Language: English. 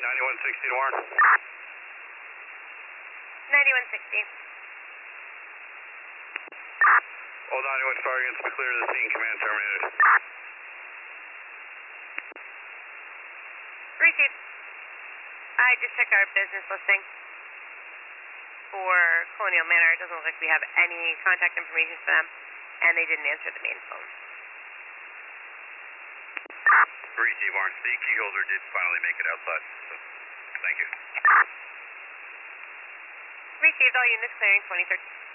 9160 to Warren. 9160. Hold on, 91 fire units to be clear to the scene. Command terminated. Received. I just checked our business listing for Colonial Manor. It doesn't look like we have any contact information for them, and they didn't answer the main phone. Receive, Warren. The key holder did finally make it outside, so thank you. Received. All units clearing 2013.